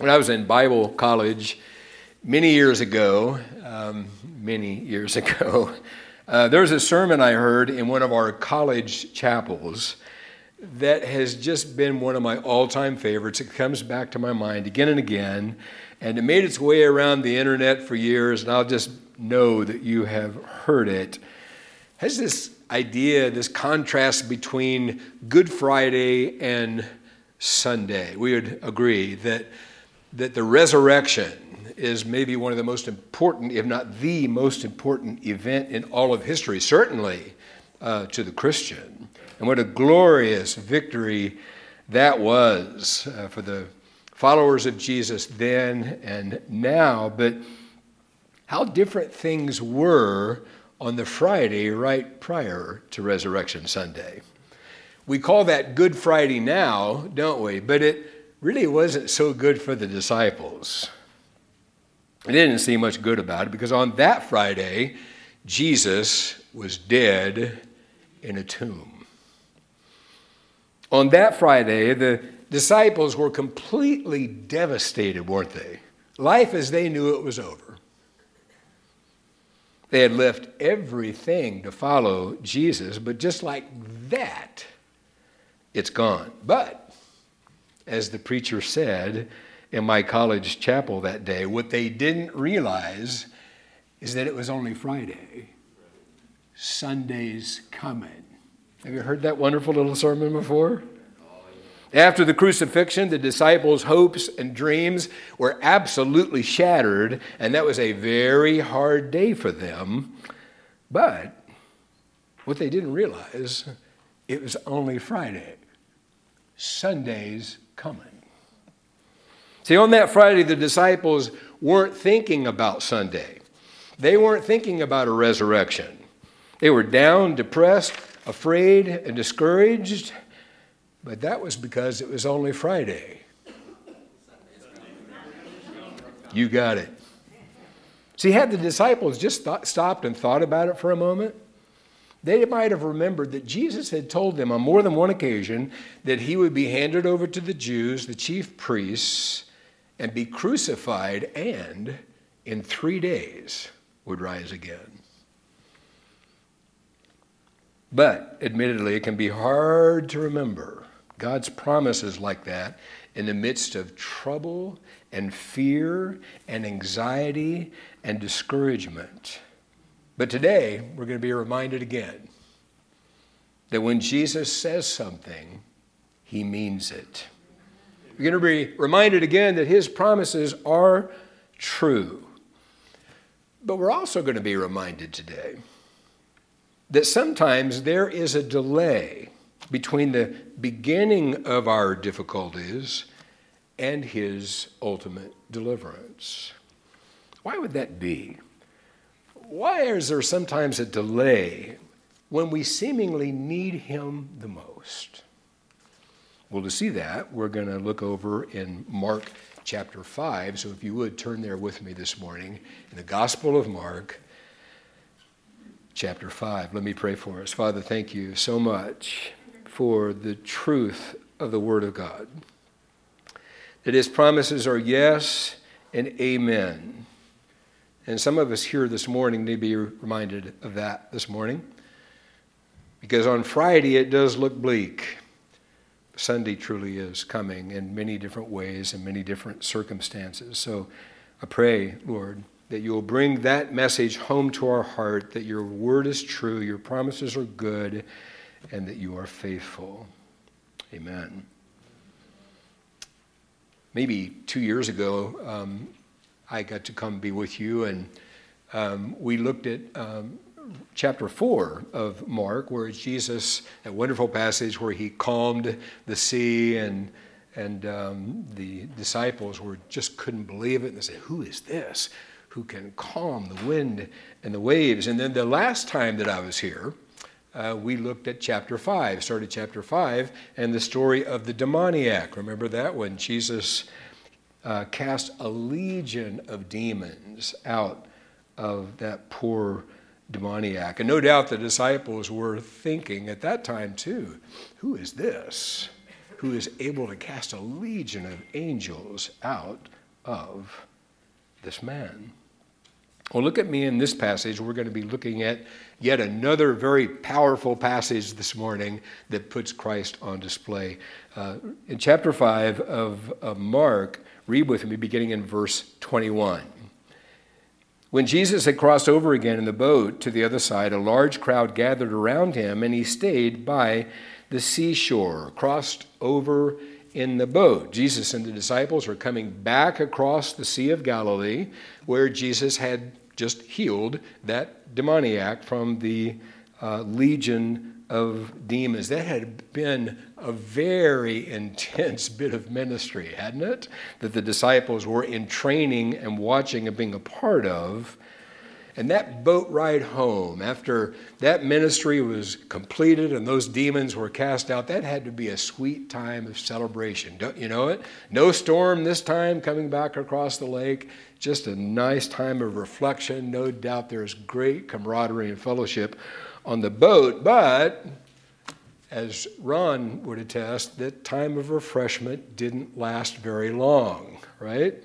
When I was in Bible college many years ago, there was a sermon I heard in one of our college chapels that has just been one of my all-time favorites. It comes back to my mind again and again, and it made its way around the internet for years, and I'll just know that you have heard it. It has this idea, this contrast between Good Friday and Sunday. We would agree that the resurrection is maybe one of the most important, if not the most important event in all of history, certainly to the Christian. And what a glorious victory that was for the followers of Jesus then and now. But how different things were on the Friday right prior to Resurrection Sunday. We call that Good Friday now, don't we? But it really wasn't so good for the disciples. They didn't see much good about it because on that Friday, Jesus was dead in a tomb. On that Friday, the disciples were completely devastated, weren't they? Life as they knew it was over. They had left everything to follow Jesus, but just like that, it's gone. But as the preacher said in my college chapel that day, what they didn't realize is that it was only Friday. Sunday's coming. Have you heard that wonderful little sermon before? After the crucifixion, the disciples' hopes and dreams were absolutely shattered, and that was a very hard day for them. But what they didn't realize, it was only Friday. Sunday's coming. See, on that Friday, the disciples weren't thinking about Sunday. They weren't thinking about a resurrection. They were down, depressed, afraid, and discouraged, but that was because it was only Friday. You got it. See, had the disciples just stopped and thought about it for a moment, they might have remembered that Jesus had told them on more than one occasion that he would be handed over to the Jews, the chief priests, and be crucified, and in 3 days would rise again. But admittedly, it can be hard to remember God's promises like that in the midst of trouble and fear and anxiety and discouragement. But today, we're going to be reminded again that when Jesus says something, he means it. We're going to be reminded again that his promises are true. But we're also going to be reminded today that sometimes there is a delay between the beginning of our difficulties and his ultimate deliverance. Why would that be? Why is there sometimes a delay when we seemingly need him the most? Well, to see that, we're going to look over in Mark chapter 5. So if you would turn there with me this morning in the Gospel of Mark, chapter 5. Let me pray for us. Father, thank you so much for the truth of the Word of God, that his promises are yes and amen. And some of us here this morning need to be reminded of that this morning, because on Friday it does look bleak. Sunday truly is coming in many different ways and many different circumstances. So I pray, Lord, that you will bring that message home to our heart, that your word is true, your promises are good, and that you are faithful. Amen. Maybe 2 years ago, I got to come be with you, and we looked at chapter 4 of Mark, where Jesus, that wonderful passage where he calmed the sea, and the disciples just couldn't believe it, and they said, "Who is this who can calm the wind and the waves?" And then the last time that I was here, we looked at chapter 5, started chapter 5, and the story of the demoniac. Remember that, when Jesus cast a legion of demons out of that poor demoniac. And no doubt the disciples were thinking at that time too, who is this who is able to cast a legion of angels out of this man. Well, look at me in this passage. We're going to be looking at yet another very powerful passage this morning that puts Christ on display. In chapter 5 of Mark, read with me beginning in verse 21. When Jesus had crossed over again in the boat to the other side, a large crowd gathered around him, and he stayed by the seashore, crossed over in the boat. Jesus and the disciples are coming back across the Sea of Galilee, where Jesus had just healed that demoniac from the legion of demons. That had been a very intense bit of ministry, hadn't it? That the disciples were in training and watching and being a part of. And that boat ride home, after that ministry was completed and those demons were cast out, that had to be a sweet time of celebration. Don't you know it? No storm this time coming back across the lake. Just a nice time of reflection. No doubt there's great camaraderie and fellowship on the boat. But, as Ron would attest, that time of refreshment didn't last very long, right?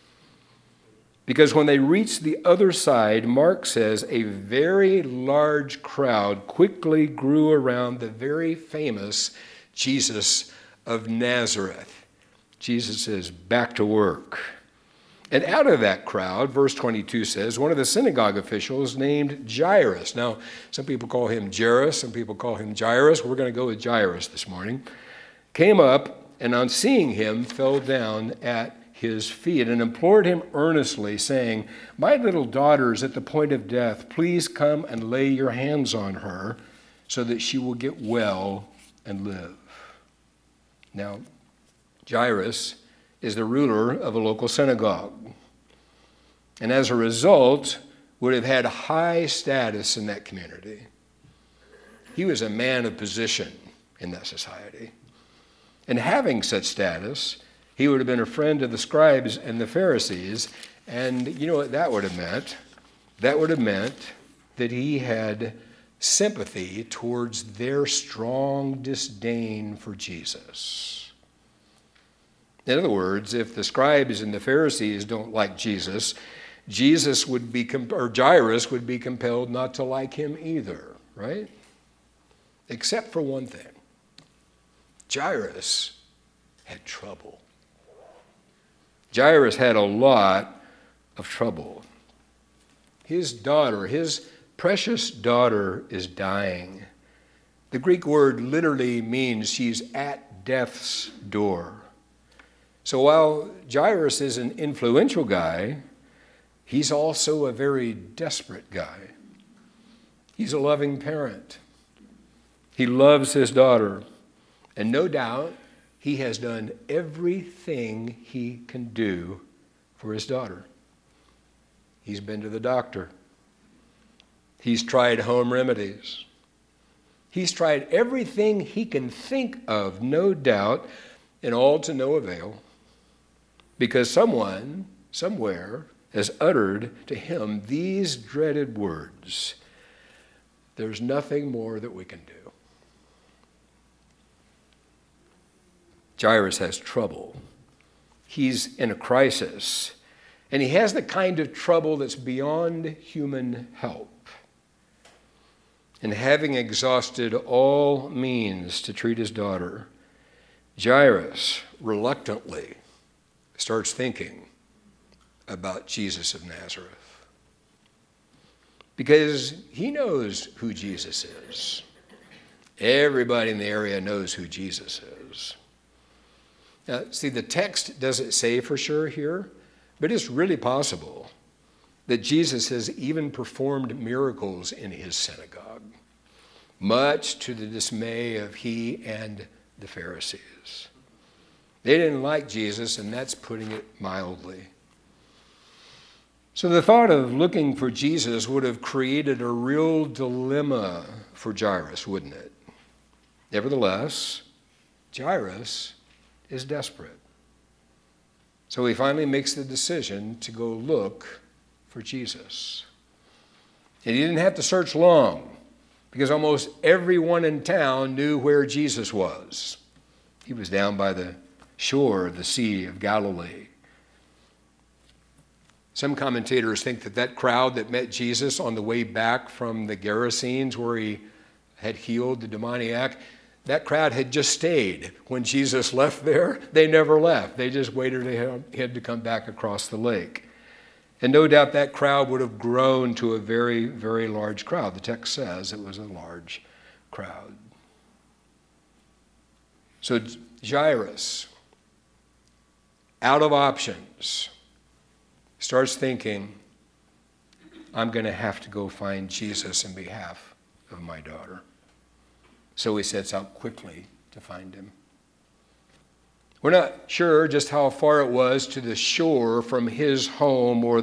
Because when they reached the other side, Mark says, a very large crowd quickly grew around the very famous Jesus of Nazareth. Jesus is back to work. And out of that crowd, verse 22 says, one of the synagogue officials named Jairus. Now, some people call him Jairus, some people call him Jairus. We're going to go with Jairus this morning. Came up, and on seeing him, fell down at his feet and implored him earnestly, saying, my little daughter is at the point of death. Please come and lay your hands on her so that she will get well and live. Now, Jairus is the ruler of a local synagogue, and as a result would have had high status in that community. He was a man of position in that society. And having such status, he would have been a friend of the scribes and the Pharisees, and you know what that would have meant? That would have meant that he had sympathy towards their strong disdain for Jesus. In other words, if the scribes and the Pharisees don't like Jesus, Jairus would be compelled not to like him either, right? Except for one thing. Jairus had trouble. Jairus had a lot of trouble. His daughter, his precious daughter, is dying. The Greek word literally means she's at death's door. So while Jairus is an influential guy, he's also a very desperate guy. He's a loving parent. He loves his daughter, and no doubt he has done everything he can do for his daughter. He's been to the doctor. He's tried home remedies. He's tried everything he can think of, no doubt, and all to no avail, because someone, somewhere, has uttered to him these dreaded words: there's nothing more that we can do. Jairus has trouble. He's in a crisis, and he has the kind of trouble that's beyond human help. And having exhausted all means to treat his daughter, Jairus reluctantly starts thinking about Jesus of Nazareth. Because he knows who Jesus is. Everybody in the area knows who Jesus is. Now, see, the text doesn't say for sure here, but it's really possible that Jesus has even performed miracles in his synagogue, much to the dismay of he and the Pharisees. They didn't like Jesus, and that's putting it mildly. So the thought of looking for Jesus would have created a real dilemma for Jairus, wouldn't it? Nevertheless, Jairus is desperate. So he finally makes the decision to go look for Jesus. And he didn't have to search long, because almost everyone in town knew where Jesus was. He was down by the shore of the Sea of Galilee. Some commentators think that that crowd that met Jesus on the way back from the Gerasenes where he had healed the demoniac, that crowd had just stayed. When Jesus left there, they never left. They just waited for him to come back across the lake. And no doubt that crowd would have grown to a very, very large crowd. The text says it was a large crowd. So Jairus, out of options, starts thinking, I'm going to have to go find Jesus in behalf of my daughter. So he sets out quickly to find him. We're not sure just how far it was to the shore from his home or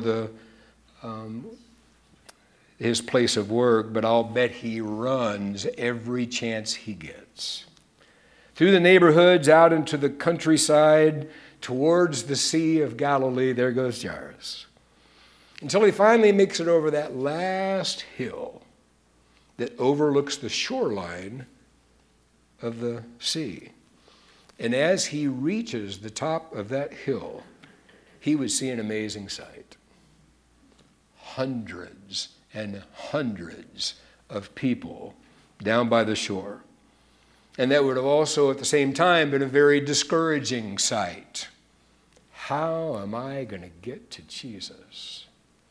his place of work, but I'll bet he runs every chance he gets. Through the neighborhoods, out into the countryside, towards the Sea of Galilee, there goes Jairus. Until he finally makes it over that last hill that overlooks the shoreline of the sea. And as he reaches the top of that hill, he would see an amazing sight. Hundreds and hundreds of people down by the shore. And that would have also at the same time been a very discouraging sight. How am I going to get to Jesus?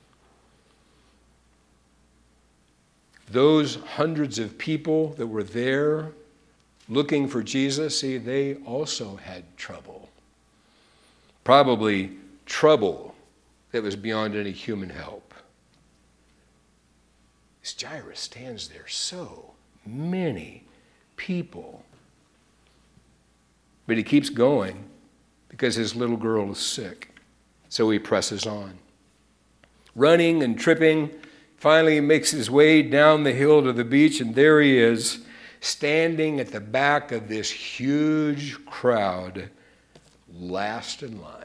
Those hundreds of people that were there looking for Jesus, see, they also had trouble. Probably trouble that was beyond any human help. As Jairus stands there, so many people. But he keeps going because his little girl is sick. So he presses on. Running and tripping, finally makes his way down the hill to the beach, and there he is, standing at the back of this huge crowd, last in line.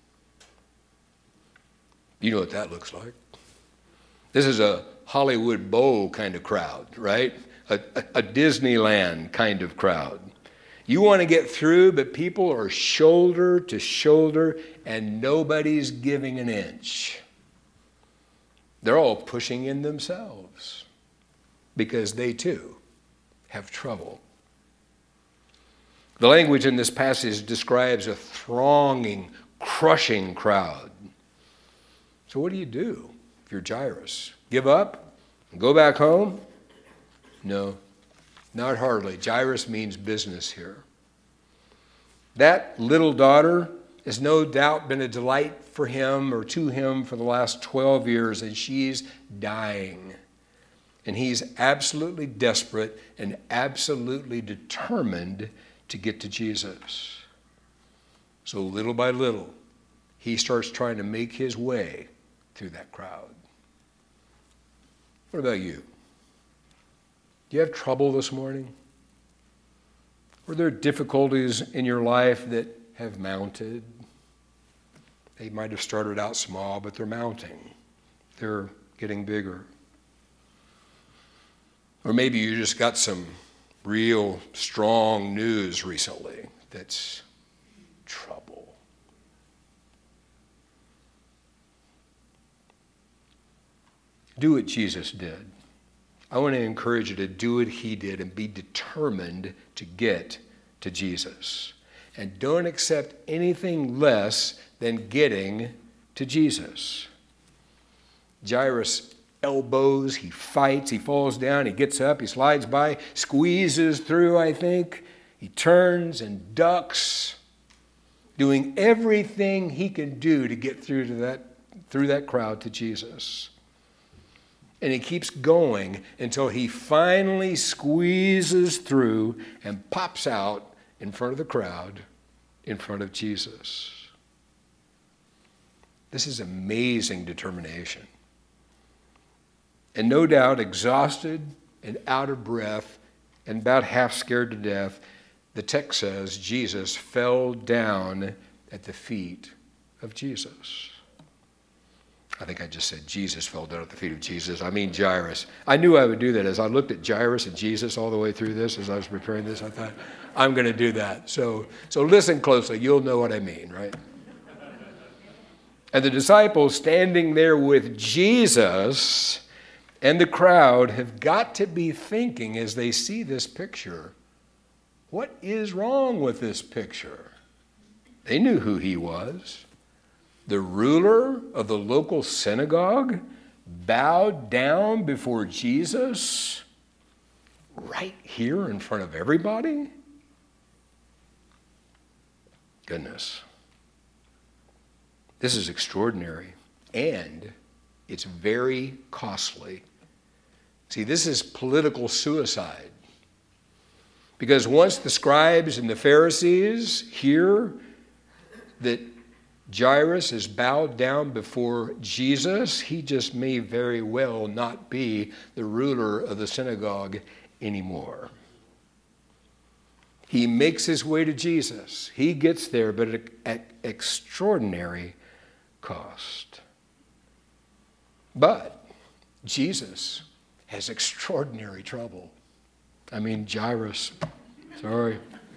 You know what that looks like. This is a Hollywood Bowl kind of crowd, right? A Disneyland kind of crowd. You want to get through, but people are shoulder to shoulder, and nobody's giving an inch. They're all pushing in themselves because they too have trouble. The language in this passage describes a thronging, crushing crowd. So what do you do if you're Jairus? Give up and go back home? No, not hardly. Jairus means business here. That little daughter has no doubt been a delight for him or to him for the last 12 years, and she's dying. And he's absolutely desperate and absolutely determined to get to Jesus. So little by little, he starts trying to make his way through that crowd. What about you? Do you have trouble this morning? Were there difficulties in your life that have mounted? They might have started out small, but they're mounting. They're getting bigger. Or maybe you just got some real strong news recently that's trouble. Do what Jesus did. I want to encourage you to do what he did and be determined to get to Jesus. And don't accept anything less than getting to Jesus. Jairus elbows, he fights, he falls down, he gets up, he slides by, squeezes through, I think. He turns and ducks, doing everything he can do to get through that crowd to Jesus. And he keeps going until he finally squeezes through and pops out in front of the crowd, in front of Jesus. This is amazing determination. And no doubt, exhausted and out of breath and about half scared to death, the text says Jesus fell down at the feet of Jesus. I think I just said Jesus fell down at the feet of Jesus. I mean Jairus. I knew I would do that. As I looked at Jairus and Jesus all the way through this, as I was preparing this, I thought, I'm going to do that. So listen closely. You'll know what I mean, right? And the disciples standing there with Jesus and the crowd have got to be thinking as they see this picture, what is wrong with this picture? They knew who he was. The ruler of the local synagogue bowed down before Jesus right here in front of everybody? Goodness. This is extraordinary, and it's very costly. See, this is political suicide. Because once the scribes and the Pharisees hear that Jairus is bowed down before Jesus, he just may very well not be the ruler of the synagogue anymore. He makes his way to Jesus. He gets there, but at extraordinary cost. But Jesus has extraordinary trouble. I mean, Jairus, sorry.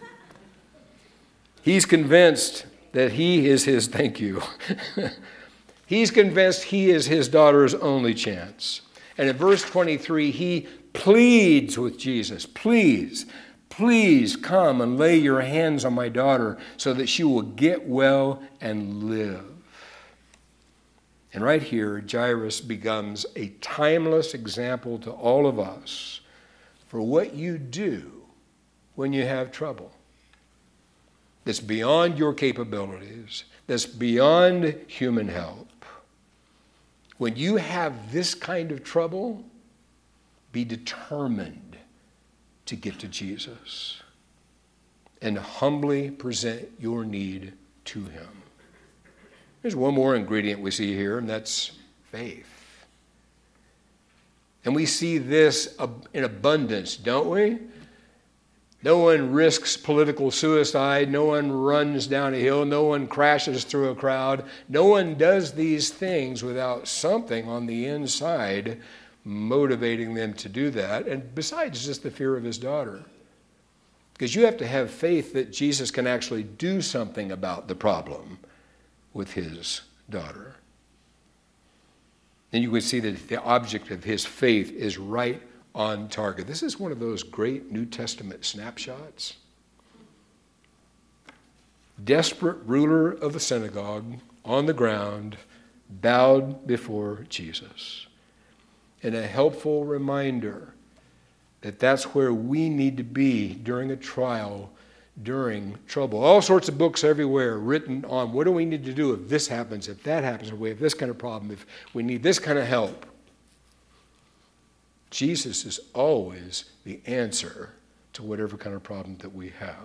He's convinced that he is his, thank you. He's convinced he is his daughter's only chance. And in verse 23, he pleads with Jesus, please come and lay your hands on my daughter so that she will get well and live. And right here, Jairus becomes a timeless example to all of us for what you do when you have trouble. That's beyond your capabilities, that's beyond human help. When you have this kind of trouble, be determined to get to Jesus and humbly present your need to him. There's one more ingredient we see here, and that's faith. And we see this in abundance, don't we? No one risks political suicide. No one runs down a hill. No one crashes through a crowd. No one does these things without something on the inside motivating them to do that. And besides just the fear of his daughter. Because you have to have faith that Jesus can actually do something about the problem with his daughter. And you would see that the object of his faith is right on target. This is one of those great New Testament snapshots. Desperate ruler of the synagogue on the ground, bowed before Jesus. And a helpful reminder that that's where we need to be during a trial, during trouble. All sorts of books everywhere written on what do we need to do if this happens, if that happens, if we have this kind of problem, if we need this kind of help. Jesus is always the answer to whatever kind of problem that we have.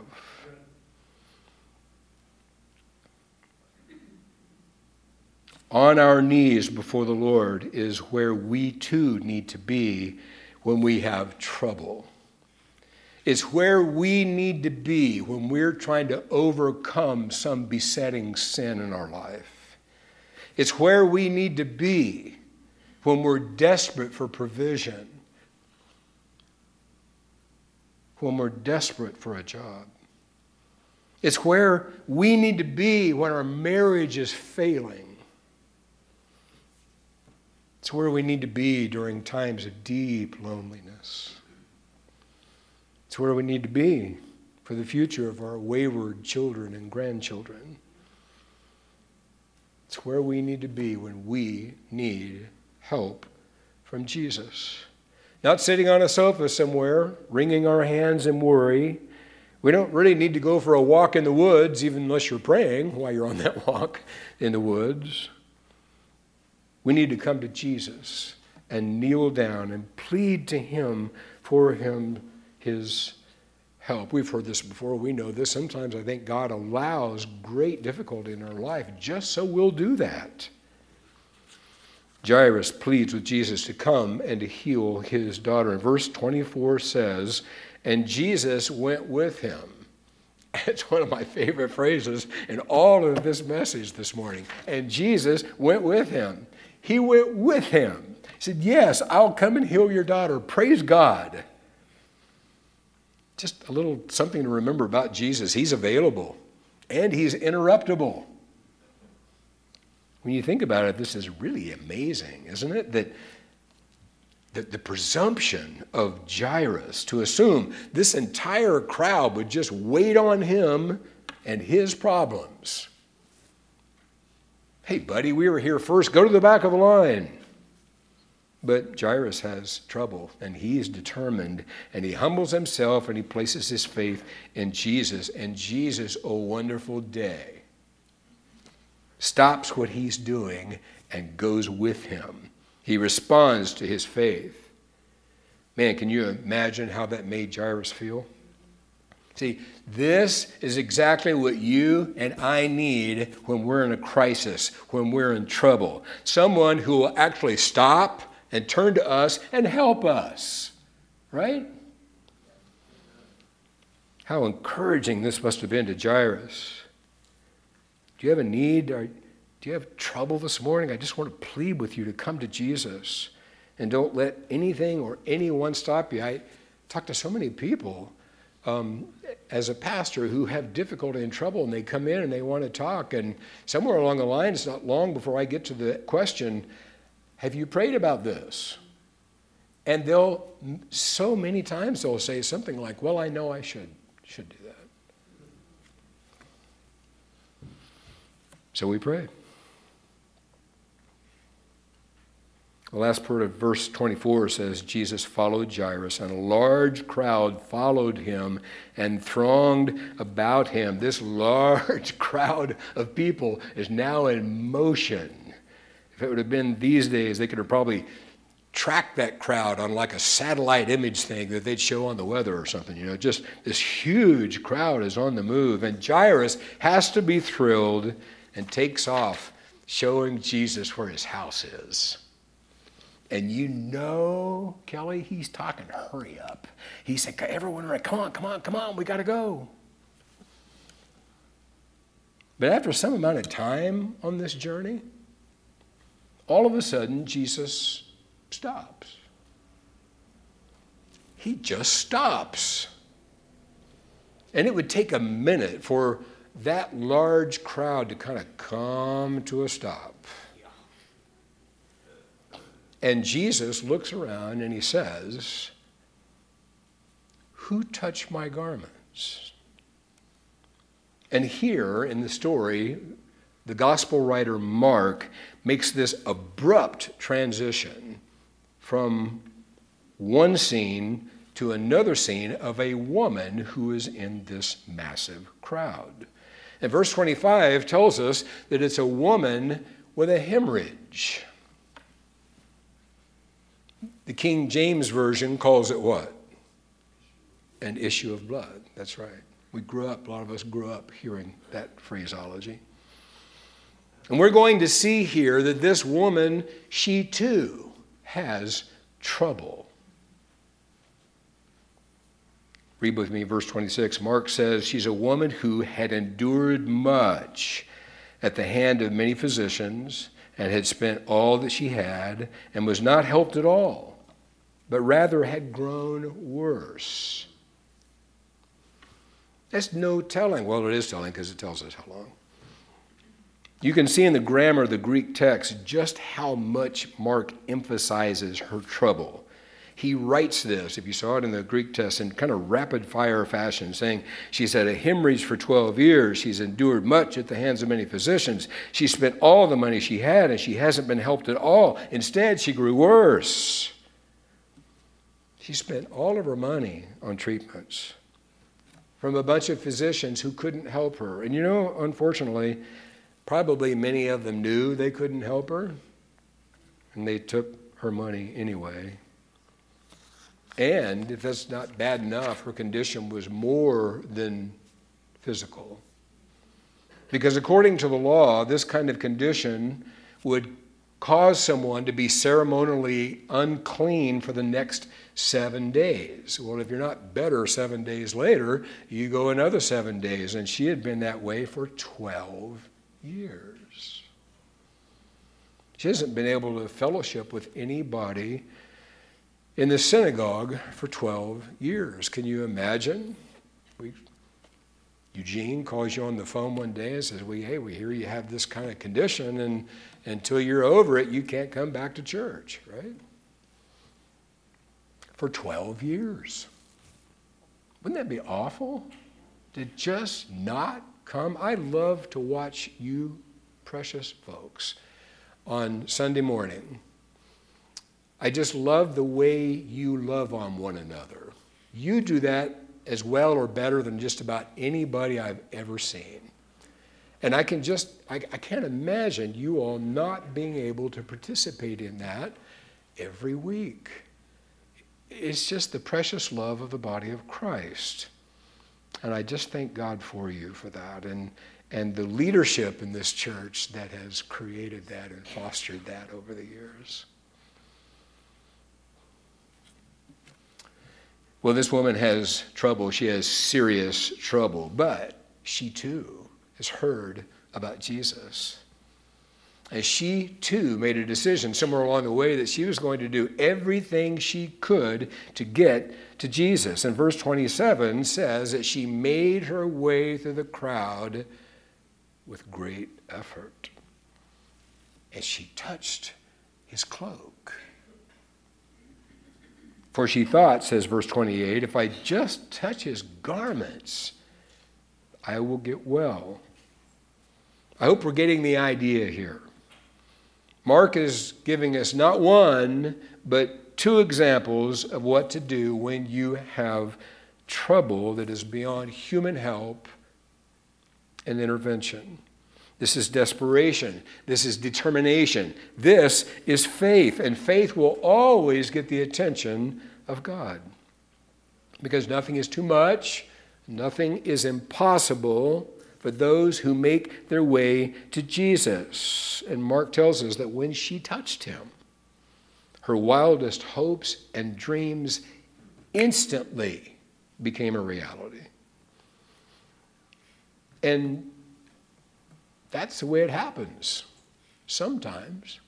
On our knees before the Lord is where we too need to be when we have trouble. It's where we need to be when we're trying to overcome some besetting sin in our life. It's where we need to be when we're desperate for provision, when we're desperate for a job. It's where we need to be when our marriage is failing. It's where we need to be during times of deep loneliness. It's where we need to be for the future of our wayward children and grandchildren. It's where we need to be when we need help from Jesus. Not sitting on a sofa somewhere, wringing our hands in worry. We don't really need to go for a walk in the woods, even unless you're praying while you're on that walk in the woods. We need to come to Jesus and kneel down and plead to him for his help. We've heard this before. We know this. Sometimes I think God allows great difficulty in our life just so we'll do that. Jairus pleads with Jesus to come and to heal his daughter. And verse 24 says, and Jesus went with him. It's one of my favorite phrases in all of this message this morning. And Jesus went with him. He went with him. He said, yes, I'll come and heal your daughter. Praise God. Just a little something to remember about Jesus. He's available and he's interruptible. When you think about it, this is really amazing, isn't it? That the presumption of Jairus to assume this entire crowd would just wait on him and his problems. Hey, buddy, we were here first. Go to the back of the line. But Jairus has trouble, and he's determined, and he humbles himself, and he places his faith in Jesus. And Jesus, oh wonderful day, stops what he's doing and goes with him. He responds to his faith. Man, can you imagine how that made Jairus feel? See, this is exactly what you and I need when we're in a crisis, when we're in trouble. Someone who will actually stop and turn to us and help us, right? How encouraging this must have been to Jairus. Do you have a need? Or do you have trouble this morning? I just want to plead with you to come to Jesus and don't let anything or anyone stop you. I talk to so many people as a pastor who have difficulty and trouble, and they come in and they want to talk, and somewhere along the line, it's not long before I get to the question, have you prayed about this? And so many times they'll say something like, well, I know I should do that. So we pray. The last part of verse 24 says, Jesus followed Jairus, and a large crowd followed him and thronged about him. This large crowd of people is now in motion. If it would have been these days, they could have probably tracked that crowd on like a satellite image thing that they'd show on the weather or something. Just this huge crowd is on the move. And Jairus has to be thrilled and takes off showing Jesus where his house is. And Kelly, he's talking, hurry up. He said, everyone, come on, we got to go. But after some amount of time on this journey, all of a sudden, Jesus stops. He just stops. And it would take a minute for that large crowd to kind of come to a stop. And Jesus looks around and he says, who touched my garments? And here in the story, the gospel writer Mark makes this abrupt transition from one scene to another scene of a woman who is in this massive crowd. And verse 25 tells us that it's a woman with a hemorrhage. The King James Version calls it what? An issue of blood. That's right. A lot of us grew up hearing that phraseology. And we're going to see here that this woman, she too has trouble. Read with me verse 26. Mark says she's a woman who had endured much at the hand of many physicians and had spent all that she had and was not helped at all, but rather had grown worse. That's no telling. Well, it is telling because it tells us how long. You can see in the grammar of the Greek text just how much Mark emphasizes her trouble. He writes this, if you saw it in the Greek text, in kind of rapid-fire fashion, saying she's had a hemorrhage for 12 years. She's endured much at the hands of many physicians. She spent all the money she had, and she hasn't been helped at all. Instead, she grew worse. She spent all of her money on treatments from a bunch of physicians who couldn't help her. And unfortunately, probably many of them knew they couldn't help her, and they took her money anyway. And if that's not bad enough, her condition was more than physical. Because according to the law, this kind of condition would cause someone to be ceremonially unclean for the next 7 days. Well, if you're not better 7 days later, you go another 7 days. And she had been that way for 12 years. She hasn't been able to fellowship with anybody in the synagogue for 12 years. Can you imagine? Eugene calls you on the phone one day and says, we hear you have this kind of condition, and until you're over it, you can't come back to church, right? For 12 years. Wouldn't that be awful? To just not come? I love to watch you precious folks on Sunday morning. I just love the way you love on one another. You do that as well or better than just about anybody I've ever seen. And I can't imagine you all not being able to participate in that every week. It's just the precious love of the body of Christ. And I just thank God for you for that, and the leadership in this church that has created that and fostered that over the years. Well, this woman has trouble. She has serious trouble, but she too has heard about Jesus. And she too made a decision somewhere along the way that she was going to do everything she could to get to Jesus. And verse 27 says that she made her way through the crowd with great effort. And she touched his cloak. For she thought, says verse 28, if I just touch his garments, I will get well. I hope we're getting the idea here. Mark is giving us not one, but two examples of what to do when you have trouble that is beyond human help and intervention. This is desperation. This is determination. This is faith. And faith will always get the attention of God. Because nothing is too much, nothing is impossible for those who make their way to Jesus. And Mark tells us that when she touched him, her wildest hopes and dreams instantly became a reality. And that's the way it happens. Sometimes.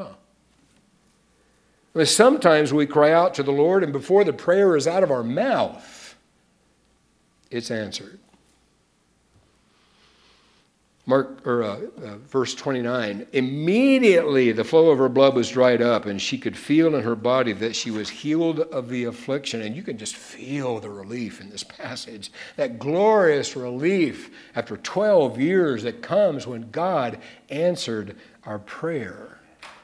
But sometimes we cry out to the Lord, and before the prayer is out of our mouth, it's answered. Verse 29, immediately the flow of her blood was dried up, and she could feel in her body that she was healed of the affliction. And you can just feel the relief in this passage, that glorious relief after 12 years that comes when God answered our prayer.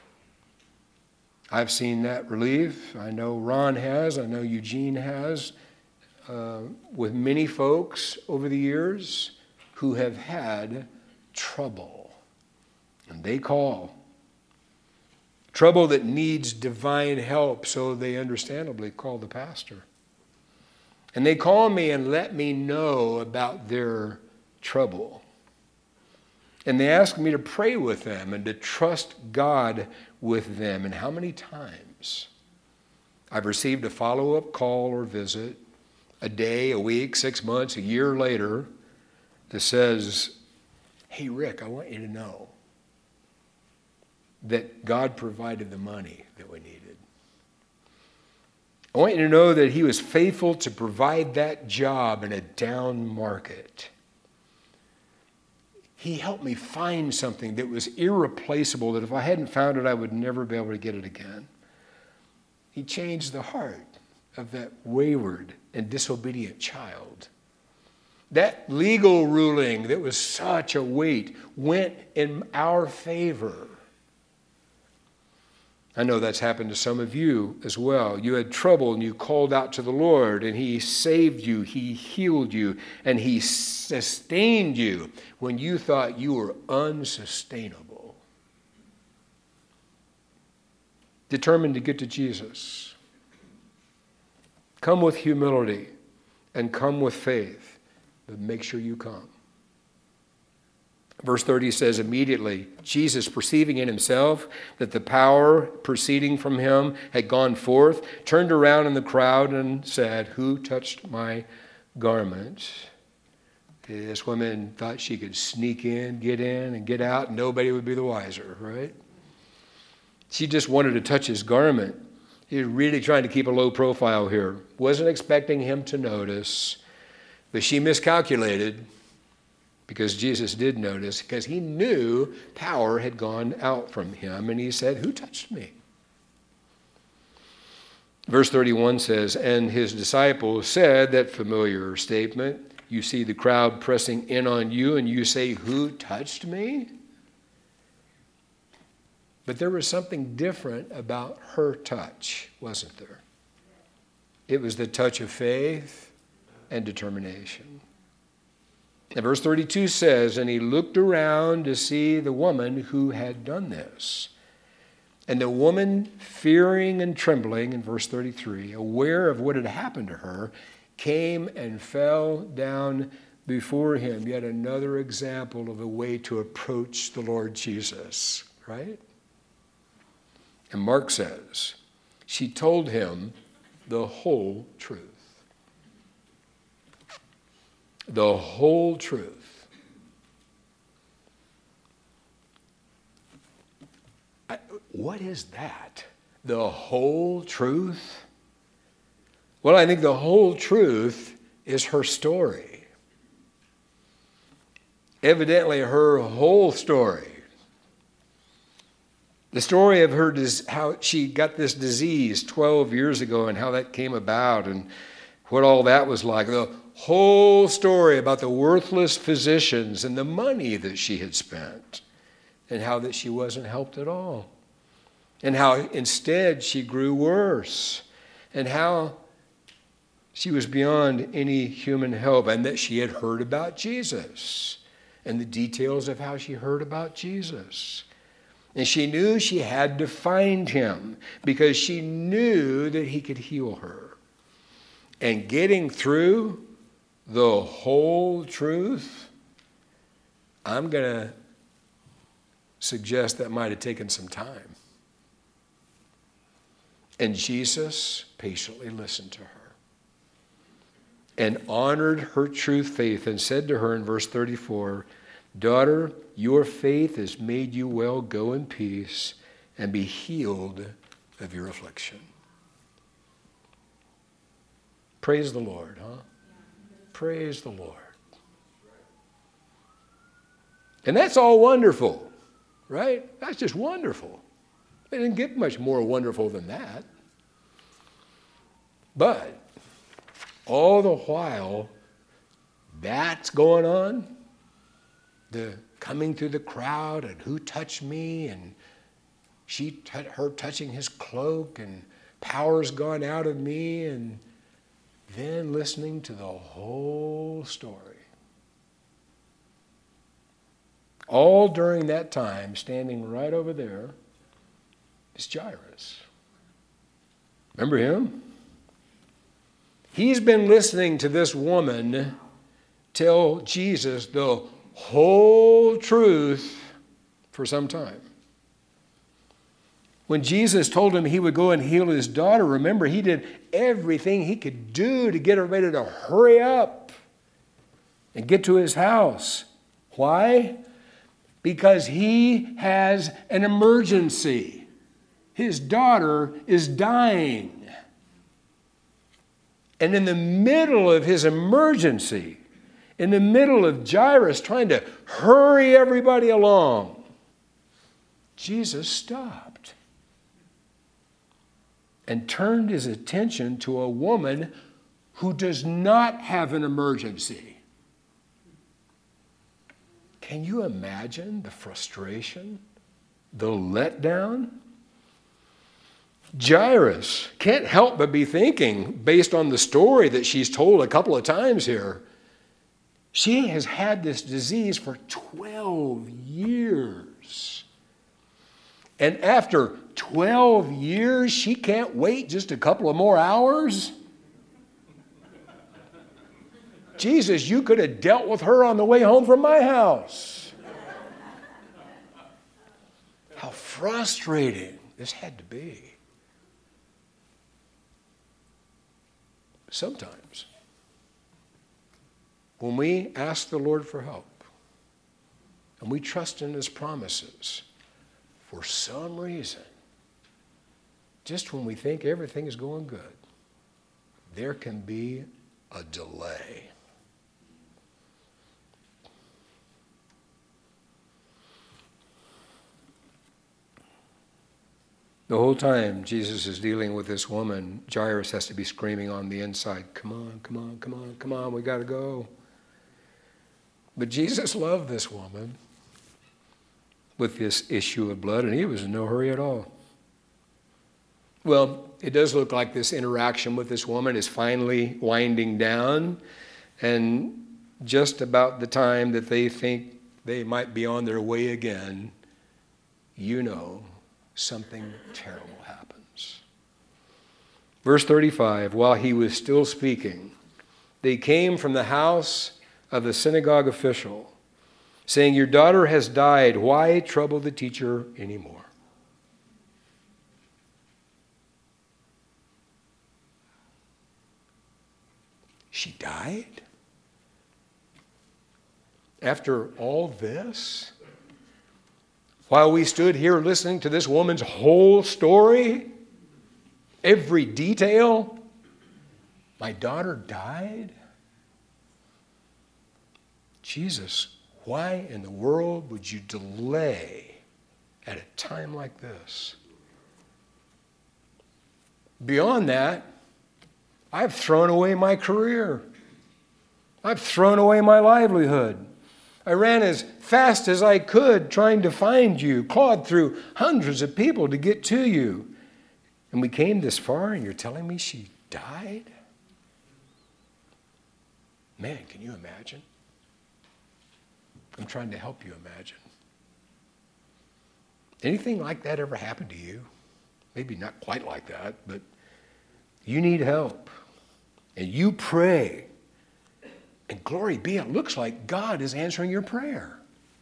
I've seen that relief. I know Ron has. I know Eugene has. With many folks over the years who have had trouble. And they call. Trouble that needs divine help, so they understandably call the pastor. And they call me and let me know about their trouble. And they ask me to pray with them and to trust God with them. And how many times I've received a follow-up call or visit, a day, a week, 6 months, a year later, that says, hey, Rick, I want you to know that God provided the money that we needed. I want you to know that he was faithful to provide that job in a down market. He helped me find something that was irreplaceable, that if I hadn't found it, I would never be able to get it again. He changed the heart of that wayward and disobedient child. That legal ruling that was such a weight went in our favor. I know that's happened to some of you as well. You had trouble and you called out to the Lord, and he saved you, he healed you, and he sustained you when you thought you were unsustainable. Determined to get to Jesus. Come with humility and come with faith, but make sure you come. Verse 30 says, immediately, Jesus, perceiving in himself that the power proceeding from him had gone forth, turned around in the crowd and said, who touched my garment? This woman thought she could sneak in, and get out, and nobody would be the wiser, right? She just wanted to touch his garment. He was really trying to keep a low profile here. Wasn't expecting him to notice, but she miscalculated because Jesus did notice, because he knew power had gone out from him, and he said, "Who touched me?" Verse 31 says, and his disciples said that familiar statement. You see the crowd pressing in on you, and you say, "Who touched me?" But there was something different about her touch, wasn't there? It was the touch of faith and determination. And verse 32 says, and he looked around to see the woman who had done this. And the woman, fearing and trembling, in verse 33, aware of what had happened to her, came and fell down before him. Yet another example of a way to approach the Lord Jesus, right? And Mark says, she told him the whole truth. The whole truth. What is that? The whole truth? Well, I think the whole truth is her story. Evidently, her whole story. The story of her, how she got this disease 12 years ago and how that came about and what all that was like. The whole story about the worthless physicians and the money that she had spent and how that she wasn't helped at all. And how instead she grew worse. And how she was beyond any human help, and that she had heard about Jesus and the details of how she heard about Jesus. And she knew she had to find him because she knew that he could heal her. And getting through the whole truth, I'm going to suggest that might have taken some time. And Jesus patiently listened to her and honored her true faith and said to her in verse 34, daughter, your faith has made you well. Go in peace and be healed of your affliction. Praise the Lord, huh? Praise the Lord. And that's all wonderful, right? That's just wonderful. It didn't get much more wonderful than that. But all the while that's going on, the coming through the crowd and who touched me, and her touching his cloak, and power's gone out of me, and then listening to the whole story. All during that time, standing right over there, is Jairus. Remember him? He's been listening to this woman tell Jesus the whole truth for some time. When Jesus told him he would go and heal his daughter, remember, he did everything he could do to get everybody to hurry up and get to his house. Why? Because he has an emergency. His daughter is dying. And in the middle of his emergency, in the middle of Jairus trying to hurry everybody along, Jesus stopped and turned his attention to a woman who does not have an emergency. Can you imagine the frustration, the letdown? Jairus can't help but be thinking, based on the story that she's told a couple of times here, she has had this disease for 12 years. And after 12 years, she can't wait just a couple of more hours? Jesus, you could have dealt with her on the way home from my house. How frustrating this had to be. Sometimes, when we ask the Lord for help and we trust in his promises, for some reason, just when we think everything is going good, there can be a delay. The whole time Jesus is dealing with this woman, Jairus has to be screaming on the inside, come on, come on, come on, come on, we got to go. But Jesus loved this woman with this issue of blood, and he was in no hurry at all. Well, it does look like this interaction with this woman is finally winding down, and just about the time that they think they might be on their way again, something terrible happens. Verse 35, while he was still speaking, they came from the house of the synagogue official, saying, your daughter has died. Why trouble the teacher anymore? She died? After all this? While we stood here listening to this woman's whole story, every detail, my daughter died? Jesus, why in the world would you delay at a time like this? Beyond that, I've thrown away my career. I've thrown away my livelihood. I ran as fast as I could trying to find you, clawed through hundreds of people to get to you. And we came this far and you're telling me she died? Man, can you imagine? I'm trying to help you imagine. Anything like that ever happened to you? Maybe not quite like that, but you need help. And you pray. And glory be, it looks like God is answering your prayer.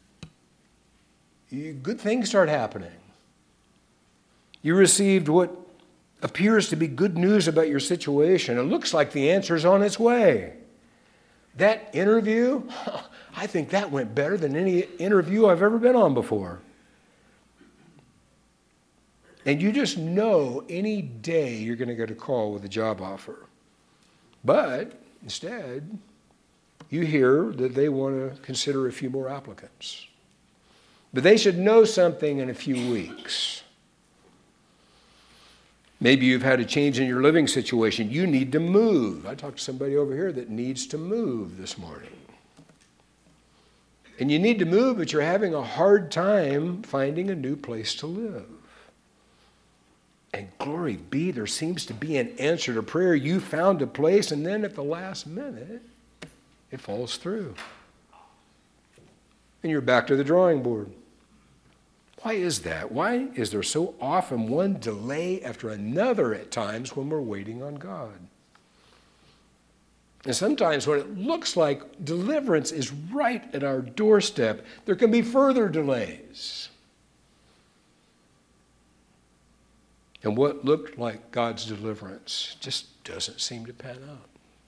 Good things start happening. You received what appears to be good news about your situation. It looks like the answer is on its way. That interview, I think that went better than any interview I've ever been on before. And you just know any day you're going to get a call with a job offer. But instead, you hear that they want to consider a few more applicants. But they should know something in a few weeks. Maybe you've had a change in your living situation. You need to move. I talked to somebody over here that needs to move this morning. And you need to move, but you're having a hard time finding a new place to live. And glory be, there seems to be an answer to prayer. You found a place, and then at the last minute, it falls through. And you're back to the drawing board. Why is that? Why is there so often one delay after another at times when we're waiting on God? And sometimes when it looks like deliverance is right at our doorstep, there can be further delays. And what looked like God's deliverance just doesn't seem to pan out.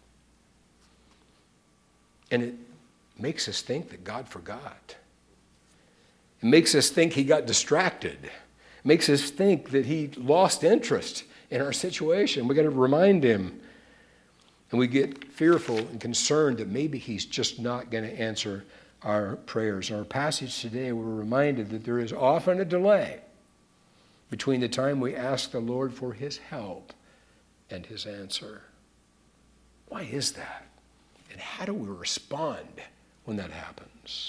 And it makes us think that God forgot. It makes us think he got distracted. It makes us think that he lost interest in our situation. We've got to remind him. And we get fearful and concerned that maybe he's just not going to answer our prayers. In our passage today, we're reminded that there is often a delay between the time we ask the Lord for his help and his answer. Why is that? And how do we respond when that happens?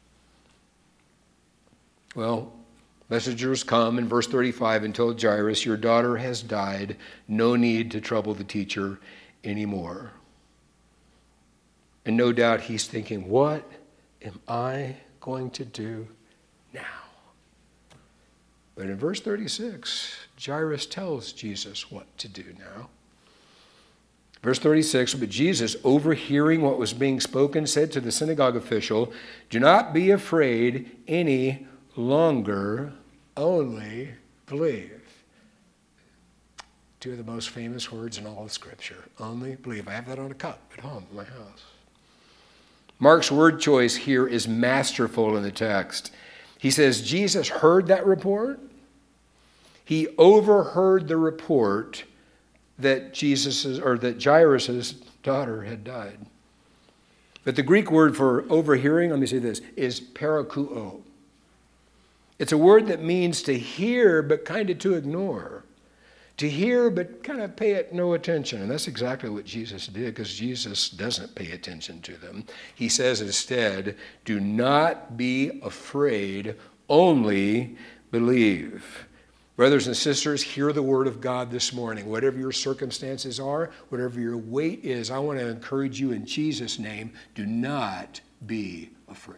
Well, messengers come in verse 35 and told Jairus, your daughter has died. No need to trouble the teacher anymore. And no doubt he's thinking, what am I going to do now? But in verse 36, Jairus tells Jesus what to do now. Verse 36, but Jesus, overhearing what was being spoken, said to the synagogue official, do not be afraid any longer, only believe. Two of the most famous words in all of Scripture. Only believe. I have that on a cup at home in my house. Mark's word choice here is masterful in the text. He says Jesus heard that report. He overheard the report that Jairus' daughter had died. But the Greek word for overhearing, let me say this, is parakouo. It's a word that means to hear but kind of to ignore. To hear but kind of pay it no attention. And that's exactly what Jesus did, because Jesus doesn't pay attention to them. He says instead, do not be afraid, only believe. Brothers and sisters, hear the word of God this morning. Whatever your circumstances are, whatever your weight is, I want to encourage you in Jesus' name, do not be afraid.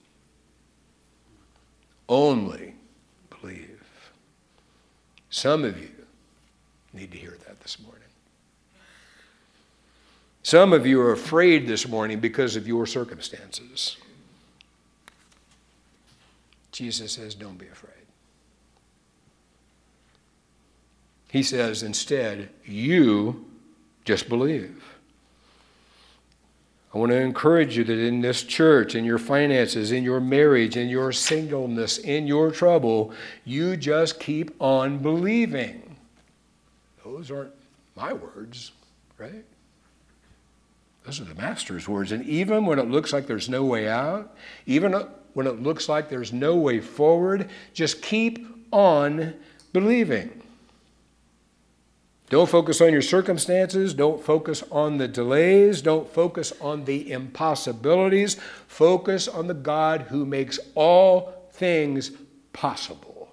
Only believe. Some of you need to hear that this morning. Some of you are afraid this morning because of your circumstances. Jesus says, don't be afraid. He says, instead, you just believe. I want to encourage you that in this church, in your finances, in your marriage, in your singleness, in your trouble, you just keep on believing. Those aren't my words, right? Those are the Master's words. And even when it looks like there's no way out, even when it looks like there's no way forward, just keep on believing. Don't focus on your circumstances. Don't focus on the delays. Don't focus on the impossibilities. Focus on the God who makes all things possible.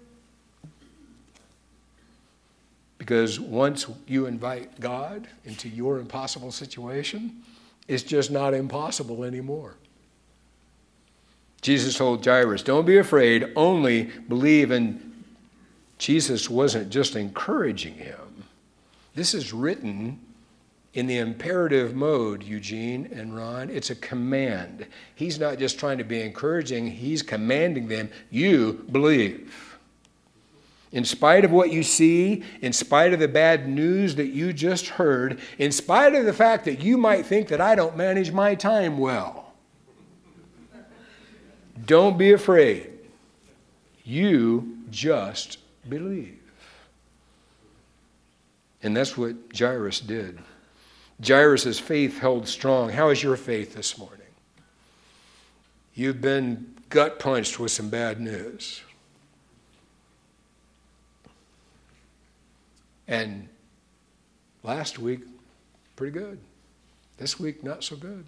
Because once you invite God into your impossible situation, it's just not impossible anymore. Jesus told Jairus, don't be afraid, only believe. And Jesus wasn't just encouraging him. This is written in the imperative mode, Eugene and Ron. It's a command. He's not just trying to be encouraging. He's commanding them, you believe. In spite of what you see, in spite of the bad news that you just heard, in spite of the fact that you might think that I don't manage my time well, don't be afraid. You just believe. And that's what Jairus did. Jairus' faith held strong. How is your faith this morning? You've been gut punched with some bad news. And last week, pretty good. This week, not so good.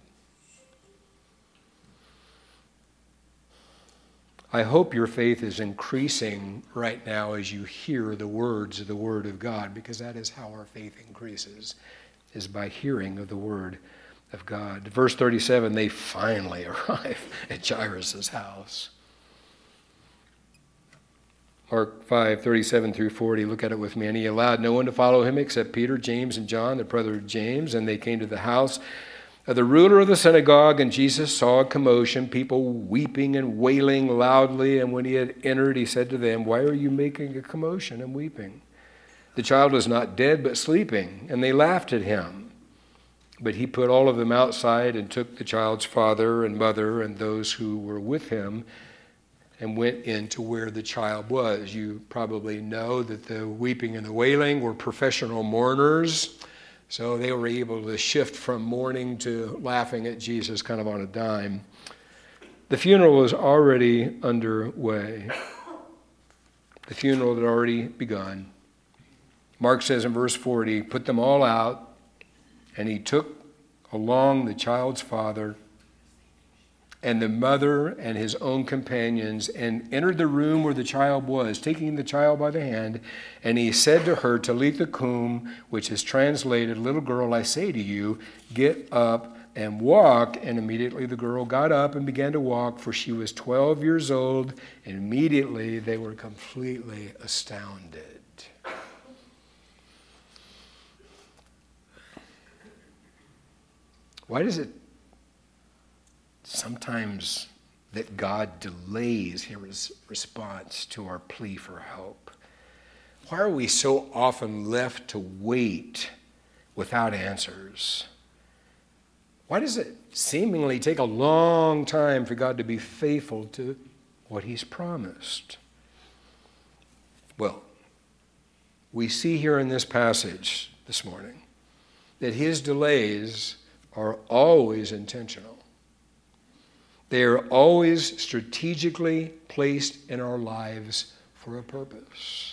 I hope your faith is increasing right now as you hear the words of the Word of God, because that is how our faith increases, is by hearing of the Word of God. Verse 37, they finally arrive at Jairus' house. Mark 5, 37 through 40, look at it with me. And he allowed no one to follow him except Peter, James, and John, the brother of James. And they came to the house of the ruler of the synagogue, and Jesus saw a commotion, people weeping and wailing loudly. And when he had entered, he said to them, why are you making a commotion and weeping? The child was not dead, but sleeping. And they laughed at him. But he put all of them outside and took the child's father and mother and those who were with him and went into where the child was. You probably know that the weeping and the wailing were professional mourners. So they were able to shift from mourning to laughing at Jesus kind of on a dime. The funeral was already underway. The funeral had already begun. Mark says in verse 40, put them all out, and he took along the child's father and the mother and his own companions, and entered the room where the child was, taking the child by the hand. And he said to her, Talitha cum, which is translated, little girl, I say to you, get up and walk. And immediately the girl got up and began to walk, for she was 12 years old. And immediately they were completely astounded. Why does it sometimes that God delays his response to our plea for help? Why are we so often left to wait without answers? Why does it seemingly take a long time for God to be faithful to what he's promised? Well, we see here in this passage this morning that his delays are always intentional. They are always strategically placed in our lives for a purpose.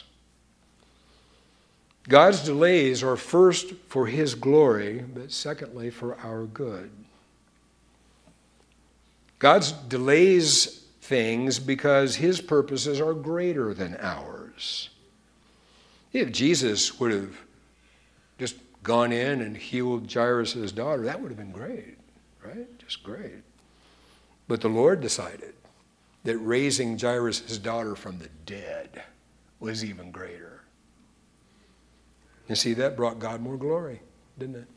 God's delays are first for his glory, but secondly for our good. God delays things because his purposes are greater than ours. If Jesus would have just gone in and healed Jairus' daughter, that would have been great, right? Just great. But the Lord decided that raising Jairus' daughter from the dead was even greater. You see, that brought God more glory, didn't it?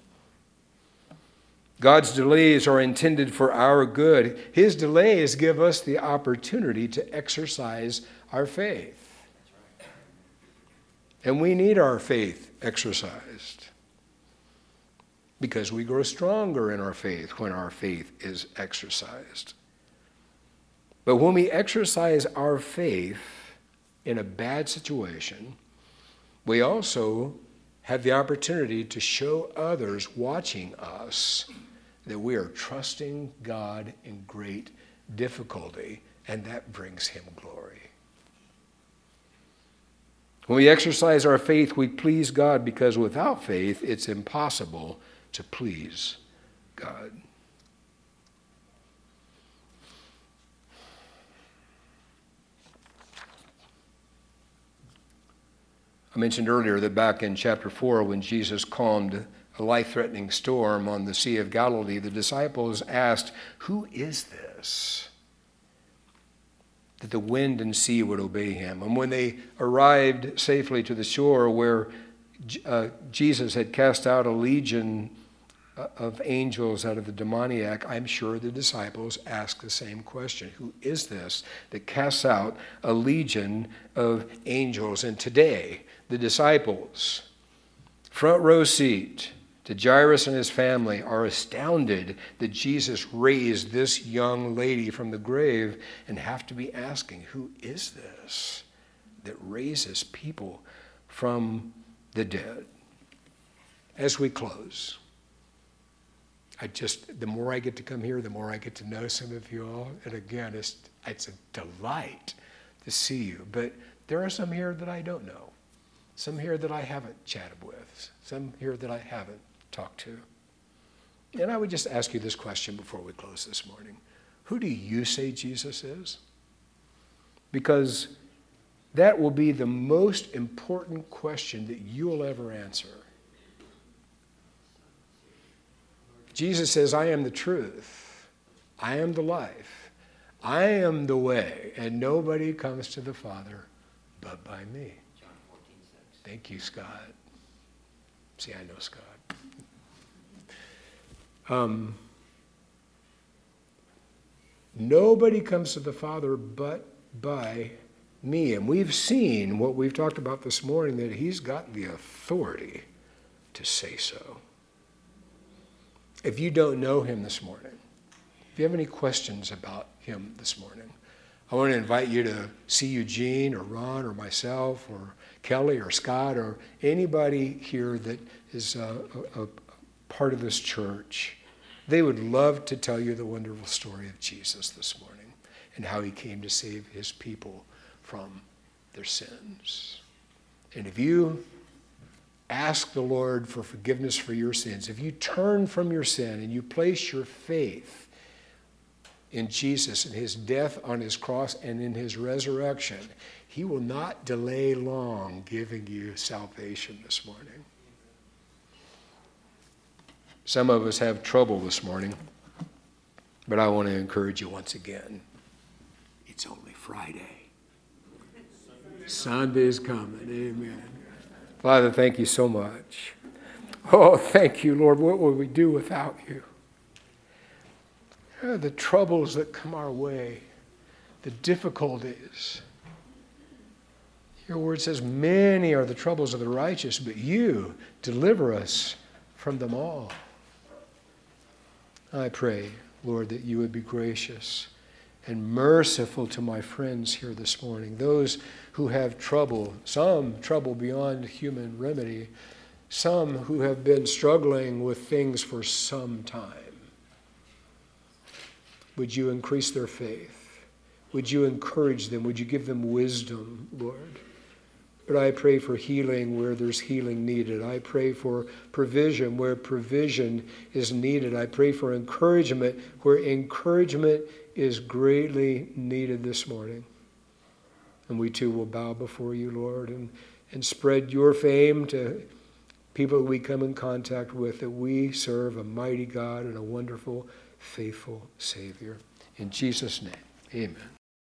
God's delays are intended for our good. His delays give us the opportunity to exercise our faith. And we need our faith exercised because we grow stronger in our faith when our faith is exercised. But when we exercise our faith in a bad situation, we also have the opportunity to show others watching us that we are trusting God in great difficulty, and that brings him glory. When we exercise our faith, we please God, because without faith, it's impossible to please God. I mentioned earlier that back in chapter 4, when Jesus calmed a life-threatening storm on the Sea of Galilee, the disciples asked, "Who is this?" that the wind and sea would obey him. And when they arrived safely to the shore where Jesus had cast out a legion of angels out of the demoniac, I'm sure the disciples asked the same question. Who is this that casts out a legion of angels? And today, the disciples, front row seat to Jairus and his family, are astounded that Jesus raised this young lady from the grave and have to be asking, who is this that raises people from the dead? As we close, the more I get to come here, the more I get to know some of you all. And again, it's a delight to see you. But there are some here that I don't know. Some here that I haven't chatted with. Some here that I haven't talked to. And I would just ask you this question before we close this morning. Who do you say Jesus is? Because that will be the most important question that you will ever answer. Jesus says, I am the truth. I am the life. I am the way, and nobody comes to the Father but by me. John 14:6. Thank you, Scott. See, I know Scott. Nobody comes to the Father but by me. And we've seen what we've talked about this morning, that he's got the authority to say so. If you don't know him this morning, if you have any questions about him this morning, I want to invite you to see Eugene or Ron or myself or Kelly or Scott or anybody here that is a part of this church. They would love to tell you the wonderful story of Jesus this morning and how he came to save his people from their sins. And if you ask the Lord for forgiveness for your sins, if you turn from your sin and you place your faith in Jesus and his death on his cross and in his resurrection, he will not delay long giving you salvation this morning. Some of us have trouble this morning, but I want to encourage you once again. It's only Friday. Sunday's coming. Amen. Father, thank you so much. Oh, thank you, Lord. What would we do without you? The troubles that come our way, the difficulties. Your word says, many are the troubles of the righteous, but you deliver us from them all. I pray, Lord, that you would be gracious and merciful to my friends here this morning, those who have trouble, some trouble beyond human remedy, some who have been struggling with things for some time. Would you increase their faith? Would you encourage them? Would you give them wisdom, Lord? But I pray for healing where there's healing needed. I pray for provision where provision is needed. I pray for encouragement where encouragement is greatly needed this morning. And we too will bow before you, Lord, and spread your fame to people we come in contact with, that we serve a mighty God and a wonderful, faithful Savior. In Jesus' name, amen.